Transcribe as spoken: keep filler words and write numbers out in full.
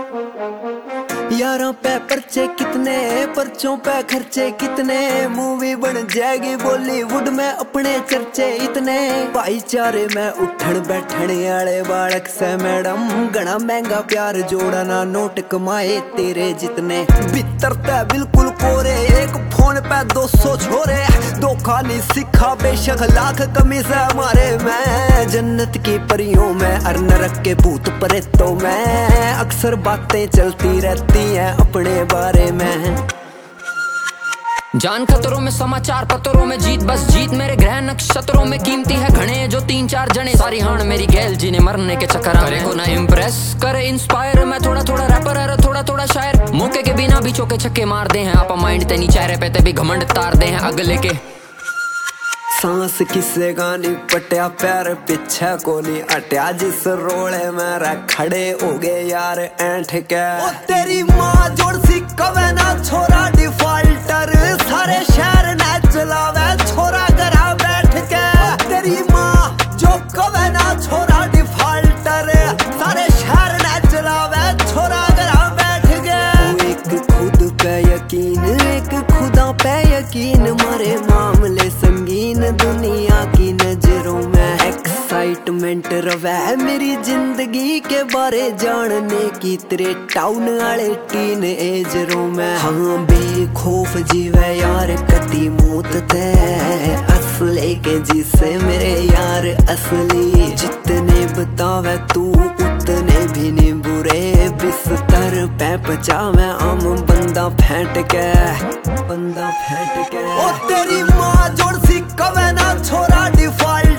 यारों पे पर्चे कितने, पर्चों पे खर्चे कितने, मूवी बन जाएगी बॉलीवुड में अपने चर्चे इतने। भाईचारे में उठन बैठन आले बालक से मैडम, घना महंगा प्यार जोड़ा ना नोट कमाए तेरे जितने। भीतर ते बिल्कुल कोरे, एक फोन पे दो सौ छोरे, दो खाली सिखा बेशक लाख कमी से हमारे में। जन्नत की परियों में और नरक के भूत प्रेतों में अक्सर बातें चलती रहती हैं अपने बारे में। जान खतरों में समाचार पत्रों में जीत, बस जीत मेरे ग्रह नक्षत्रों में कीमती है घने जो तीन चार जने। सारी हाण मेरी गैल जी ने मरने के चक्कर करे को ना इम्प्रेस करे इंस्पायर। मैं थोड़ा थोड़ा रैपर है थोड़ा थोड़ा शायर, मौके के बिना भी चौके छक्के मार दे हैं। आपा माइंड तेनी चेहरे पे ते भी घमंड तार दे हैं अगले के। सांस किसे गानी पटिया पैर पीछे कोनी अटिया, जिस रोले मेरा खड़े हो गए यार ऐंठ के। ओ तेरी माँ जोड़ सी कवे ना छोरा डिफॉल्टर, सारे शहर न चलावे छोरा घरा बैठ के। ओ तेरी माँ जो कवे ना छोरा डिफॉल्टर, सारे शहर न चलावे छोरा घरा बैठ के। ओ एक खुद पे यकीन, एक खुदा पे यकीन, मारे मामले संगीन दुनिया की नजरों में। एक्साइटमेंट रवे मेरी जिंदगी के बारे जानने की, तेरे टाउन वाले टीन एजरों में। हाँ बेखौफ जीवे यार कदी मौत ते, असले के जिसे मेरे यार असली। जितने बतावे तू उतने भी नहीं बुरे, बिस्तर पे पचावे आम बंदा फेंट के, बंदा फेंट के। ओ तेरी माँ जोड़ सी कवे ना छोरा डिफॉल्ट,